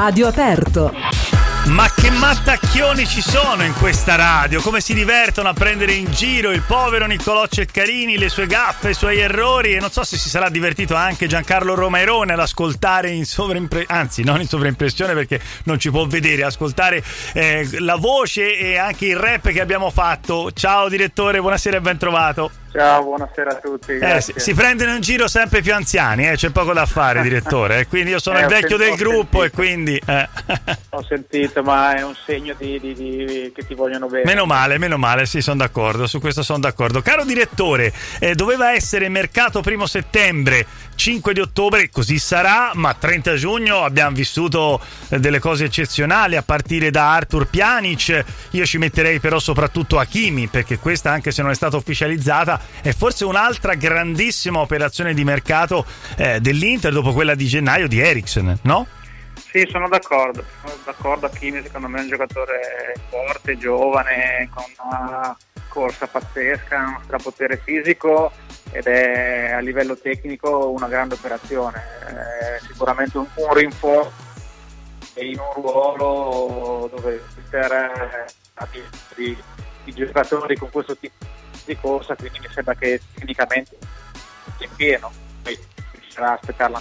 radio aperto. Ma che mattacchioni ci sono in questa radio, come si divertono a prendere in giro il povero Niccolò Ceccarini, le sue gaffe, i suoi errori, e non so se si sarà divertito anche Giancarlo Romairone ad ascoltare in anzi non in sovraimpressione perché non ci può vedere, ascoltare la voce e anche il rap che abbiamo fatto. Ciao direttore, buonasera e ben trovato. Ciao, buonasera a tutti. Si prendono in giro sempre più anziani, c'è poco da fare, direttore. Quindi io sono il vecchio del gruppo sentito. E quindi ho sentito, ma è un segno che ti vogliono bene. Meno male, sì, sono d'accordo, su questo sono d'accordo. Caro direttore, doveva essere mercato 1° settembre, 5 di ottobre, così sarà, ma 30 giugno abbiamo vissuto delle cose eccezionali, a partire da Artur Pjanic. Io ci metterei però soprattutto Hakimi, perché questa, anche se non è stata ufficializzata, è forse un'altra grandissima operazione di mercato dell'Inter dopo quella di gennaio di Eriksen, no? Sì, sono d'accordo. Hakimi secondo me è un giocatore forte, giovane, con una corsa pazzesca, uno strapotere fisico, ed è a livello tecnico una grande operazione. Sicuramente un rinforzo in un ruolo dove l'Inter ha di giocatori con questo tipo di corsa, quindi mi sembra che tecnicamente sia pieno. Poi bisognerà aspettarla.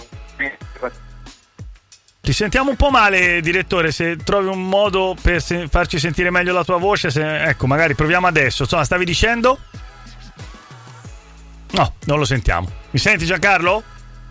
Ti sentiamo un po' male, direttore, se trovi un modo per farci sentire meglio la tua voce, ecco, magari proviamo adesso. Insomma, stavi dicendo? No, non lo sentiamo. Mi senti, Giancarlo?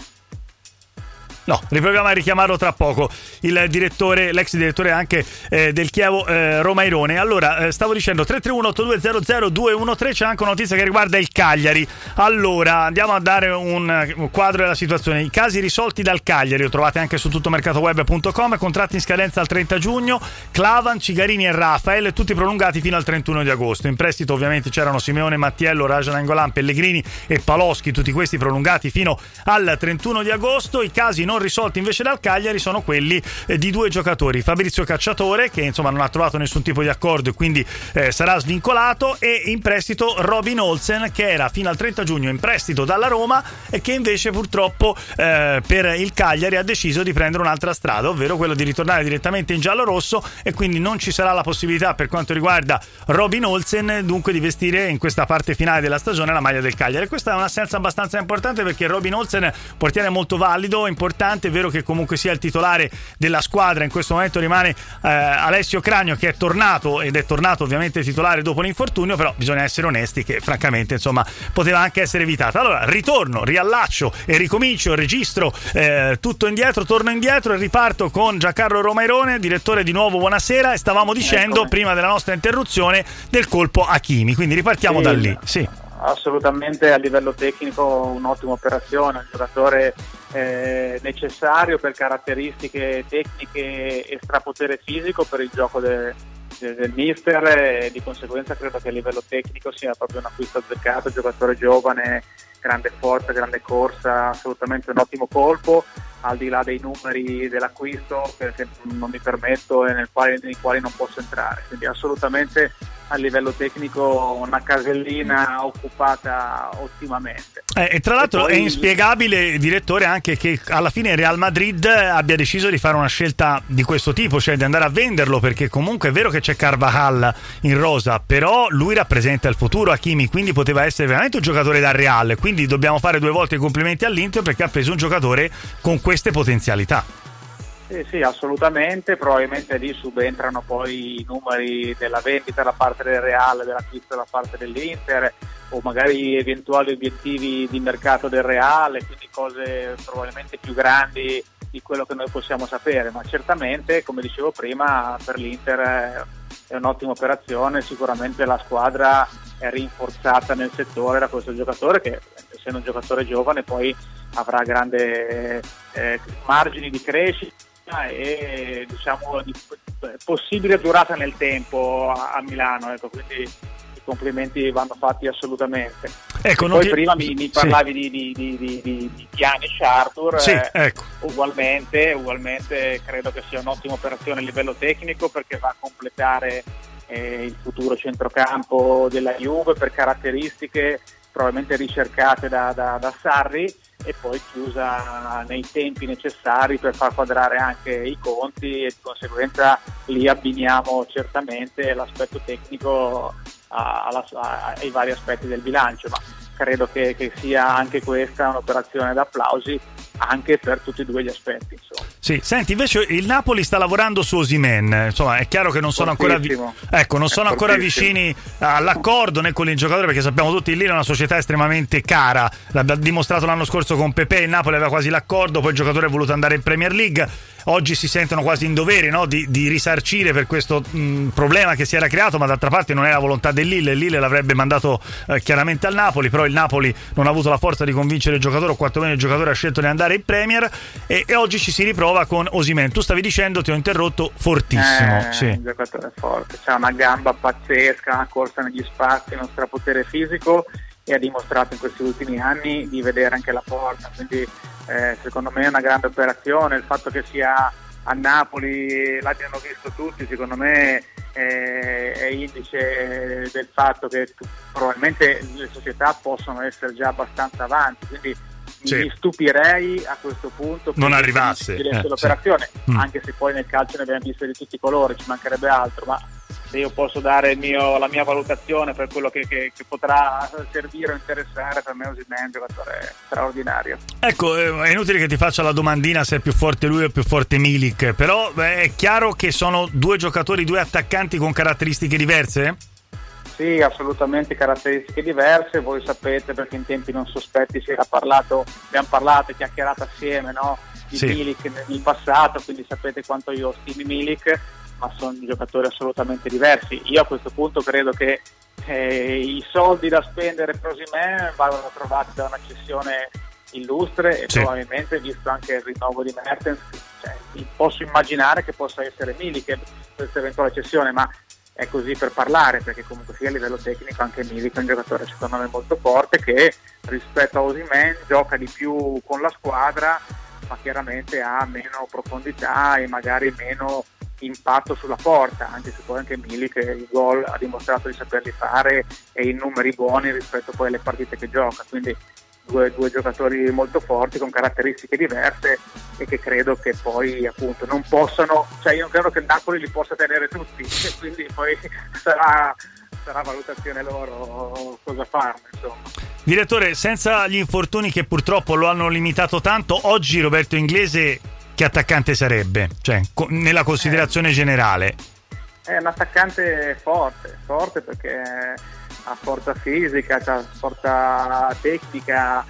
No, riproviamo a richiamarlo tra poco, il direttore, l'ex direttore anche del Chievo, Romairone. Allora, stavo dicendo 331-8200-213, c'è anche una notizia che riguarda il Cagliari. Allora, andiamo a dare un quadro della situazione. I casi risolti dal Cagliari, lo trovate anche su tuttomercatoweb.com, contratti in scadenza al 30 giugno, Clavan, Cigarini e Rafael, tutti prolungati fino al 31 di agosto. In prestito ovviamente c'erano Simeone, Mattiello, Raja Nainggolan, Pellegrini e Paloschi, tutti questi prolungati fino al 31 di agosto. I casi non risolti invece dal Cagliari sono quelli di 2 giocatori: Fabrizio Cacciatore, che insomma non ha trovato nessun tipo di accordo e quindi sarà svincolato, e in prestito Robin Olsen, che era fino al 30 giugno in prestito dalla Roma e che invece purtroppo per il Cagliari ha deciso di prendere un'altra strada, ovvero quello di ritornare direttamente in giallo-rosso, e quindi non ci sarà la possibilità per quanto riguarda Robin Olsen dunque di vestire in questa parte finale della stagione la maglia del Cagliari. Questa è un'assenza abbastanza importante, perché Robin Olsen, portiere molto valido, importante. È vero che comunque sia il titolare della squadra, in questo momento rimane Alessio Cragno, che è tornato, ed è tornato ovviamente titolare dopo l'infortunio, però bisogna essere onesti che francamente insomma poteva anche essere evitata. Allora ritorno, riallaccio e ricomincio, registro tutto indietro, torno indietro e riparto con Giancarlo Romairone. Direttore, di nuovo buonasera, e stavamo dicendo prima della nostra interruzione del colpo Hakimi, quindi ripartiamo da lì. Sì, assolutamente, a livello tecnico un'ottima operazione, un giocatore necessario per caratteristiche tecniche e strapotere fisico per il gioco del mister, e di conseguenza credo che a livello tecnico sia proprio un acquisto azzeccato. Giocatore giovane, grande forza, grande corsa, assolutamente un ottimo colpo, al di là dei numeri dell'acquisto che non mi permetto e nei quali non posso entrare, quindi assolutamente a livello tecnico una casellina occupata ottimamente. E tra l'altro è inspiegabile, direttore, anche che alla fine il Real Madrid abbia deciso di fare una scelta di questo tipo, cioè di andare a venderlo, perché comunque è vero che c'è Carvajal in rosa, però lui rappresenta il futuro, Hakimi, quindi poteva essere veramente un giocatore da Real, quindi dobbiamo fare 2 volte i complimenti all'Inter perché ha preso un giocatore con queste potenzialità. Sì, assolutamente, probabilmente lì subentrano poi i numeri della vendita da parte del Real, dell'acquisto da parte dell'Inter, o magari eventuali obiettivi di mercato del Real, quindi cose probabilmente più grandi di quello che noi possiamo sapere, ma certamente, come dicevo prima, per l'Inter è un'ottima operazione. Sicuramente la squadra è rinforzata nel settore da questo giocatore, che essendo un giocatore giovane poi avrà grande margini di crescita e diciamo di possibile durata nel tempo a Milano, ecco, quindi i complimenti vanno fatti assolutamente. Ecco, poi prima mi parlavi di Pjanic, Artur, ecco. ugualmente credo che sia un'ottima operazione a livello tecnico, perché va a completare il futuro centrocampo della Juve per caratteristiche probabilmente ricercate da Sarri, e poi chiusa nei tempi necessari per far quadrare anche i conti, e di conseguenza lì abbiniamo certamente l'aspetto tecnico ai vari aspetti del bilancio, ma credo che sia anche questa un'operazione da applausi anche per tutti e due gli aspetti, insomma. Sì, senti, invece il Napoli sta lavorando su Osimhen, insomma è chiaro che non sono ancora vicini all'accordo né con il giocatore, perché sappiamo tutti lì è una società estremamente cara, l'ha dimostrato l'anno scorso con Pepe, il Napoli aveva quasi l'accordo, poi il giocatore è voluto andare in Premier League. Oggi si sentono quasi in dovere, no, di risarcire per questo problema che si era creato, ma d'altra parte non è la volontà del Lille. Il Lille l'avrebbe mandato chiaramente al Napoli, però il Napoli non ha avuto la forza di convincere il giocatore, o quantomeno il giocatore ha scelto di andare in Premier, e oggi ci si riprova con Osimhen. Tu stavi dicendo, ti ho interrotto, fortissimo. Sì. Un giocatore forte, c'ha una gamba pazzesca, una corsa negli spazi, uno strapotere fisico, e ha dimostrato in questi ultimi anni di vedere anche la porta, quindi secondo me è una grande operazione. Il fatto che sia a Napoli, l'abbiano visto tutti, secondo me è indice del fatto che probabilmente le società possono essere già abbastanza avanti, quindi mi stupirei a questo punto non arrivasse l'operazione, anche se poi nel calcio ne abbiamo viste di tutti i colori, ci mancherebbe altro, ma se io posso dare la mia valutazione per quello che potrà servire o interessare, per me Osimhen è un giocatore straordinario. Ecco, è inutile che ti faccia la domandina se è più forte lui o più forte Milik, però è chiaro che sono due giocatori, due attaccanti con caratteristiche diverse? Sì, assolutamente caratteristiche diverse. Voi sapete, perché in tempi non sospetti abbiamo parlato e chiacchierato assieme, no, di Milik nel passato, quindi sapete quanto io stimi Milik, ma sono giocatori assolutamente diversi. Io a questo punto credo che i soldi da spendere per Osimhen vadano trovati da una cessione illustre, e probabilmente, visto anche il rinnovo di Mertens, posso immaginare che possa essere Milik questa eventuale cessione, ma è così per parlare, perché comunque sia a livello tecnico anche Milik è un giocatore secondo me molto forte, che rispetto a Osimhen gioca di più con la squadra, ma chiaramente ha meno profondità e magari meno impatto sulla porta, anche se poi anche Milik il gol ha dimostrato di saperli fare e in numeri buoni rispetto poi alle partite che gioca, quindi due giocatori molto forti con caratteristiche diverse, e che credo che poi appunto non possano, io non credo che il Napoli li possa tenere tutti, e quindi poi sarà valutazione loro cosa farne, insomma. Direttore, senza gli infortuni che purtroppo lo hanno limitato tanto, oggi Roberto Inglese che attaccante sarebbe? Nella considerazione generale. È un attaccante forte perché ha forza fisica, ha forza tecnica,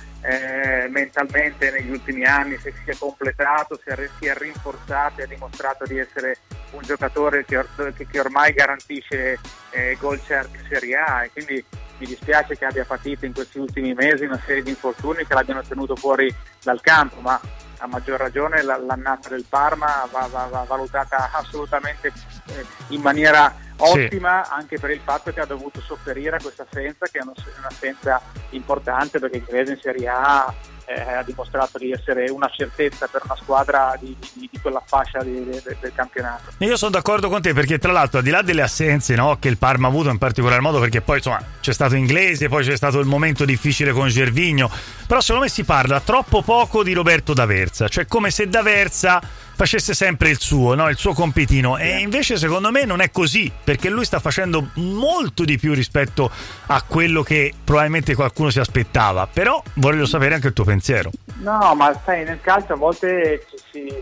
mentalmente negli ultimi anni si è completato, si è rinforzato e ha dimostrato di essere un giocatore che ormai garantisce gol certi in Serie A, e quindi mi dispiace che abbia patito in questi ultimi mesi una serie di infortuni che l'abbiano tenuto fuori dal campo, ma a maggior ragione l'annata del Parma va valutata assolutamente in maniera ottima, anche per il fatto che ha dovuto sopperire a questa assenza, che è un'assenza importante, perché il Inglese in Serie A ha dimostrato di essere una certezza per una squadra di quella fascia del campionato. E io sono d'accordo con te, perché tra l'altro, al di là delle assenze, no, che il Parma ha avuto in particolar modo, perché poi insomma c'è stato Inglese, poi c'è stato il momento difficile con Gervinho, però secondo me si parla troppo poco di Roberto D'Aversa, come se D'Aversa facesse sempre il suo, no? Il suo compitino, e invece secondo me non è così, perché lui sta facendo molto di più rispetto a quello che probabilmente qualcuno si aspettava, però voglio sapere anche il tuo pensiero. No, ma sai, nel calcio a volte si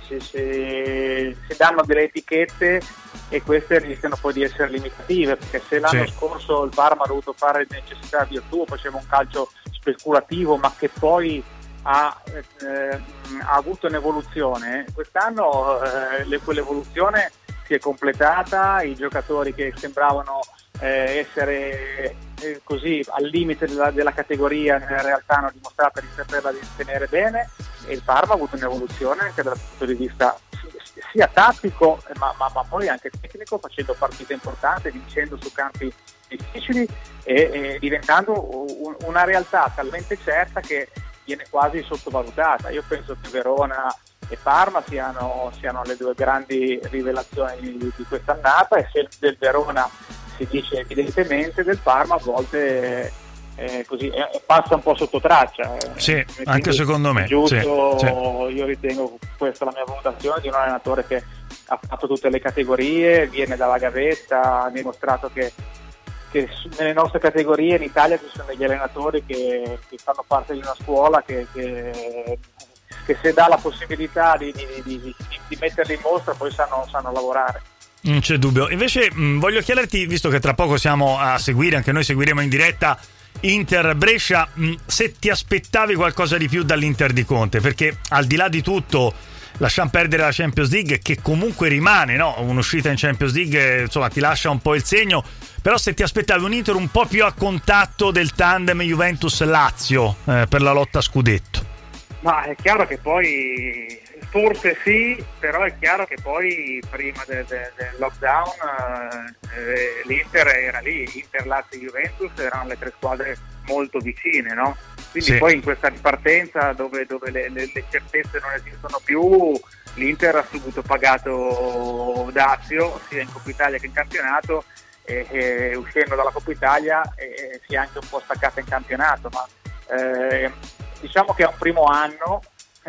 danno delle etichette, e queste rischiano poi di essere limitative, perché se l'anno scorso il Parma ha dovuto fare necessità virtù, faceva un calcio speculativo ma che poi ha avuto un'evoluzione, quest'anno quell'evoluzione si è completata, i giocatori che sembravano essere così al limite della categoria in realtà hanno dimostrato di saperla tenere bene, e il Parma ha avuto un'evoluzione anche dal punto di vista sia tattico ma poi anche tecnico, facendo partite importanti, vincendo su campi difficili e diventando una realtà talmente certa che viene quasi sottovalutata. Io penso che Verona e Parma siano le due grandi rivelazioni di quest'annata, e se del Verona si dice evidentemente, del Parma a volte così passa un po' sotto traccia. Sì, anche secondo me. Giusto, sì. Io ritengo questa la mia valutazione di un allenatore che ha fatto tutte le categorie, viene dalla gavetta, ha dimostrato che nelle nostre categorie in Italia ci sono degli allenatori che fanno parte di una scuola che se dà la possibilità di metterli in mostra poi sanno lavorare. Non c'è dubbio. Invece voglio chiederti, visto che tra poco siamo a seguire, anche noi seguiremo in diretta Inter Brescia, se ti aspettavi qualcosa di più dall'Inter di Conte, perché al di là di tutto lasciamo perdere la Champions League, che comunque rimane, no? Un'uscita in Champions League insomma ti lascia un po' il segno, però se ti aspettavi un Inter un po' più a contatto del tandem Juventus-Lazio per la lotta a scudetto. Ma è chiaro che poi forse sì, però è chiaro che poi prima del lockdown l'Inter era lì, Inter, Lazio e Juventus erano le tre squadre molto vicine, no? Quindi sì. Poi in questa ripartenza dove le certezze non esistono più, l'Inter ha subito pagato dazio sia in Coppa Italia che in campionato, e uscendo dalla Coppa Italia si è anche un po' staccata in campionato, ma diciamo che è un primo anno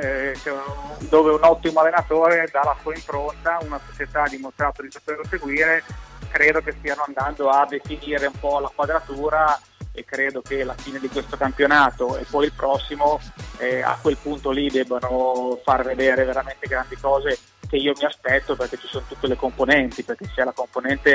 dove un ottimo allenatore dà la sua impronta, una società ha dimostrato di saperlo seguire, credo che stiano andando a definire un po' la quadratura e credo che la fine di questo campionato e poi il prossimo a quel punto lì debbano far vedere veramente grandi cose che io mi aspetto, perché ci sono tutte le componenti, perché c'è la componente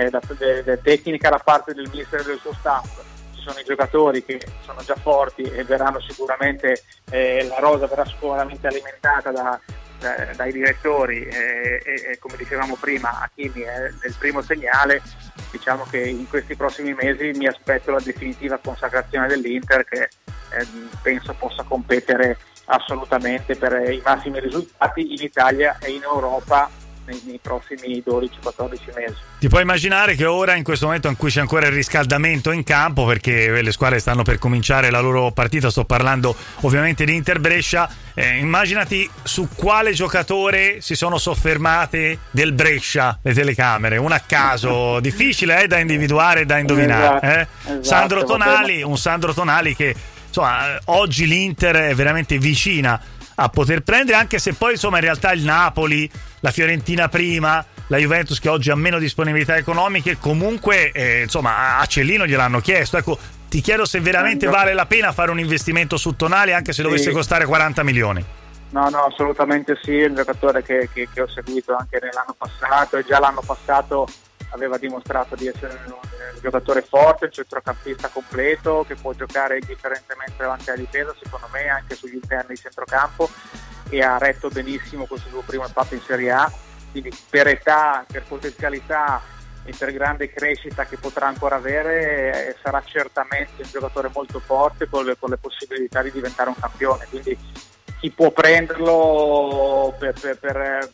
tecnica da parte del mister e del suo staff, ci sono i giocatori che sono già forti e verranno sicuramente, la rosa verrà sicuramente alimentata dai direttori e come dicevamo prima Hakimi è il primo segnale. Diciamo che in questi prossimi mesi mi aspetto la definitiva consacrazione dell'Inter, che penso possa competere assolutamente per i massimi risultati in Italia e in Europa nei prossimi 12-14 mesi. Ti puoi immaginare che ora, in questo momento in cui c'è ancora il riscaldamento in campo, perché le squadre stanno per cominciare la loro partita, sto parlando ovviamente di Inter Brescia, immaginati su quale giocatore si sono soffermate del Brescia le telecamere, un a caso, difficile da individuare e da indovinare. Esatto, Sandro Tonali, un Sandro Tonali che insomma oggi l'Inter è veramente vicina a poter prendere, anche se poi insomma in realtà il Napoli, la Fiorentina prima, la Juventus che oggi ha meno disponibilità economiche, comunque insomma a Cellino gliel'hanno chiesto. Ecco, ti chiedo se veramente vale la pena fare un investimento su Tonali, anche se dovesse costare 40 milioni. No, assolutamente sì, è un giocatore che ho seguito anche nell'anno passato, e già l'anno passato aveva dimostrato di essere un giocatore forte, un centrocampista completo che può giocare indifferentemente davanti alla difesa, secondo me anche sugli interni di centrocampo, e ha retto benissimo questo suo primo impatto in Serie A, quindi per età, per potenzialità e per grande crescita che potrà ancora avere sarà certamente un giocatore molto forte con le possibilità di diventare un campione, quindi chi può prenderlo per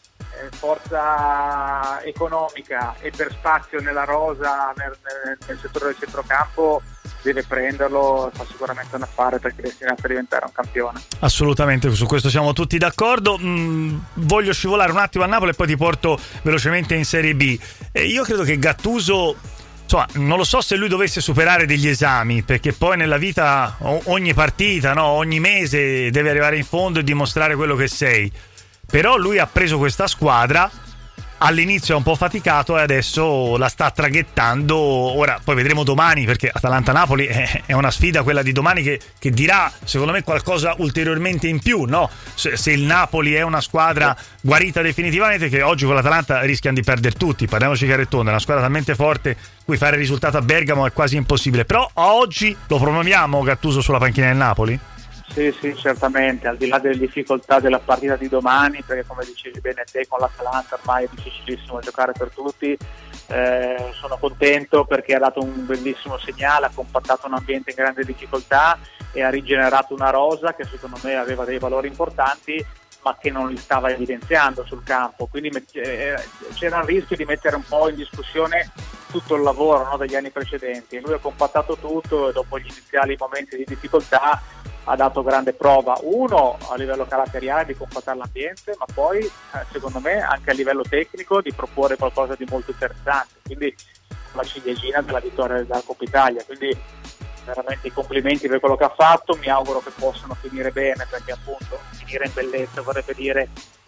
forza economica e per spazio nella rosa nel settore del centrocampo deve prenderlo, fa sicuramente un affare perché è destinato a diventare un campione. Assolutamente, su questo siamo tutti d'accordo. Voglio scivolare un attimo a Napoli e poi ti porto velocemente in Serie B. Io credo che Gattuso, insomma, non lo so se lui dovesse superare degli esami, perché poi nella vita ogni partita, no, ogni mese devi arrivare in fondo e dimostrare quello che sei. Però lui ha preso questa squadra, all'inizio è un po' faticato e adesso la sta traghettando. Ora poi vedremo domani, perché Atalanta-Napoli è una sfida quella di domani che dirà secondo me qualcosa ulteriormente in più, no? Se il Napoli è una squadra guarita definitivamente, che oggi con l'Atalanta rischiano di perdere tutti, parliamoci chiaro e tondo, è una squadra talmente forte cui fare il risultato a Bergamo è quasi impossibile. Però a oggi lo promuoviamo Gattuso sulla panchina del Napoli? Sì, certamente, al di là delle difficoltà della partita di domani, perché come dicevi bene te con l'Atalanta ormai è difficilissimo giocare per tutti, sono contento perché ha dato un bellissimo segnale, ha compattato un ambiente in grande difficoltà e ha rigenerato una rosa che secondo me aveva dei valori importanti ma che non li stava evidenziando sul campo, quindi c'era il rischio di mettere un po' in discussione tutto il lavoro, no, degli anni precedenti. Lui ha compattato tutto e dopo gli iniziali momenti di difficoltà ha dato grande prova, uno a livello caratteriale di compattare l'ambiente, ma poi secondo me anche a livello tecnico di proporre qualcosa di molto interessante, quindi la ciliegina della vittoria della Coppa Italia. Quindi veramente i complimenti per quello che ha fatto, mi auguro che possano finire bene, perché appunto finire in bellezza vorrebbe dire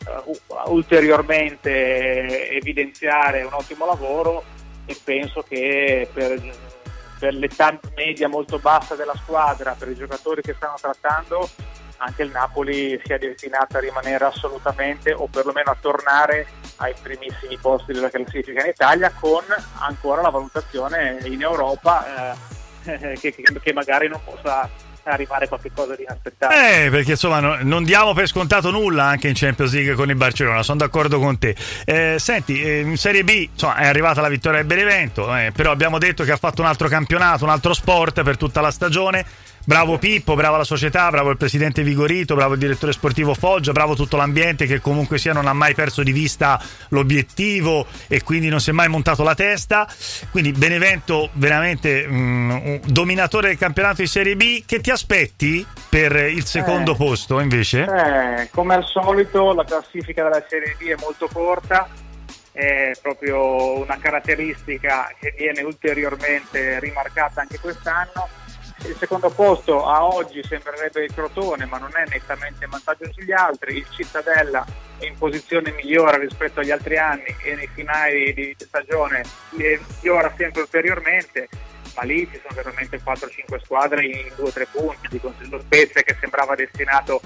ulteriormente evidenziare un ottimo lavoro, e penso che per l'età media molto bassa della squadra, per i giocatori che stanno trattando, anche il Napoli sia destinato a rimanere assolutamente, o perlomeno a tornare ai primissimi posti della classifica in Italia, con ancora la valutazione in Europa che magari non possa arrivare qualcosa di inaspettato. Perché insomma non diamo per scontato nulla anche in Champions League con il Barcellona, sono d'accordo con te. Senti, in Serie B insomma è arrivata la vittoria del Benevento, però abbiamo detto che ha fatto un altro campionato, un altro sport per tutta la stagione. Bravo Pippo, brava la società, bravo il presidente Vigorito, bravo il direttore sportivo Foggia, bravo tutto l'ambiente che comunque sia non ha mai perso di vista l'obiettivo e quindi non si è mai montato la testa. Quindi Benevento veramente un dominatore del campionato di Serie B. Che ti aspetti per il secondo posto invece? Come al solito la classifica della Serie B è molto corta, è proprio una caratteristica che viene ulteriormente rimarcata anche quest'anno. Il secondo posto a oggi sembrerebbe il Crotone, ma non è nettamente in vantaggio sugli altri. Il Cittadella è in posizione migliore rispetto agli altri anni e nei finali di stagione migliora sempre ulteriormente, ma lì ci sono veramente 4-5 squadre in 2-3 punti. Lo Spezia, che sembrava destinato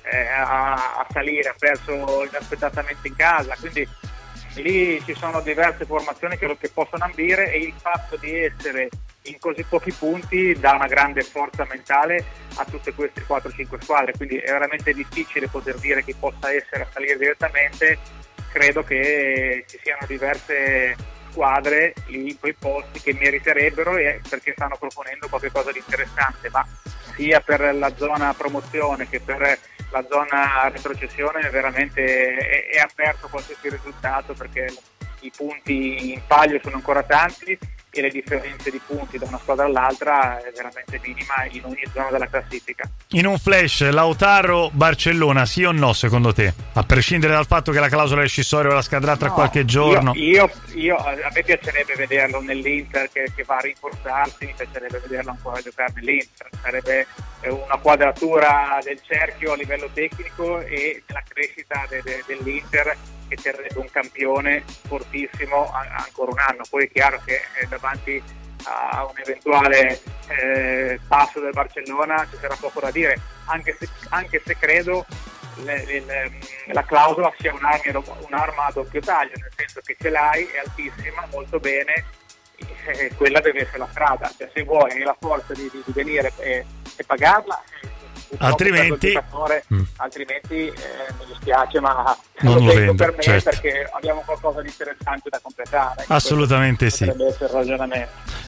a salire, ha perso inaspettatamente in casa, quindi lì ci sono diverse formazioni che possono ambire, e il fatto di essere in così pochi punti dà una grande forza mentale a tutte queste 4-5 squadre, quindi è veramente difficile poter dire chi possa essere a salire direttamente. Credo che ci siano diverse squadre in quei posti che meriterebbero, perché stanno proponendo qualcosa di interessante, ma sia per la zona promozione che per la zona retrocessione veramente è aperto qualsiasi risultato, perché i punti in palio sono ancora tanti e le differenze di punti da una squadra all'altra è veramente minima in ogni zona della classifica. In un flash, Lautaro Barcellona, sì o no secondo te? A prescindere dal fatto che la clausola rescissoria ora scadrà tra qualche giorno. A me piacerebbe vederlo nell'Inter che va a rinforzarsi, mi piacerebbe vederlo ancora giocare nell'Inter, sarebbe una quadratura del cerchio a livello tecnico e la crescita dell'Inter, che terrebbe un campione fortissimo ancora un anno. Poi è chiaro che davanti a un eventuale passo del Barcellona ci sarà poco da dire, anche se credo la clausola sia un'arma a doppio taglio, nel senso che ce l'hai, è altissima, molto bene, quella deve essere la strada, cioè se vuoi la forza di venire e pagarla, altrimenti mi dispiace, ma non lo vendo per me, certo. Perché abbiamo qualcosa di interessante da completare. Assolutamente sì. Potrebbe essere il ragionamento.